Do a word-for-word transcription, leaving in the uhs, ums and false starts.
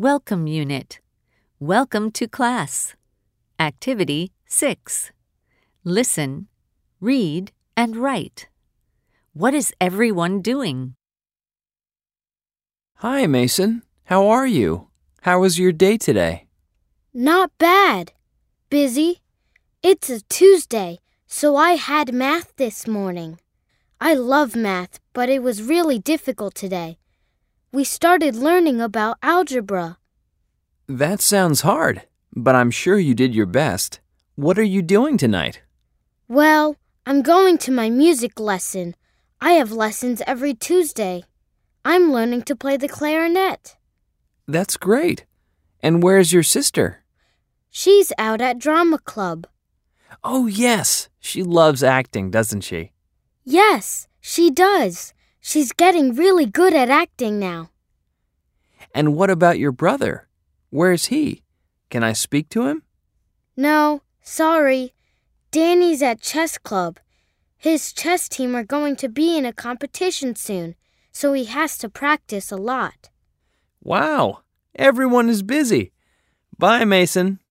Welcome Unit. Welcome to class. Activity six. Listen, read, and write. What is everyone doing? Hi, Mason. How are you? How was your day today? Not bad. Busy. It's a Tuesday, so I had math this morning. I love math, but it was really difficult today. We started learning about algebra. That sounds hard, but I'm sure you did your best. What are you doing tonight? Well, I'm going to my music lesson. I have lessons every Tuesday. I'm learning to play the clarinet. That's great. And where's your sister? She's out at drama club. Oh, yes. She loves acting, doesn't she? Yes, she does. She's getting really good at acting now. And what about your brother? Where's he? Can I speak to him? No, sorry. Danny's at chess club. His chess team are going to be in a competition soon, so he has to practice a lot. Wow, everyone is busy. Bye, Mason.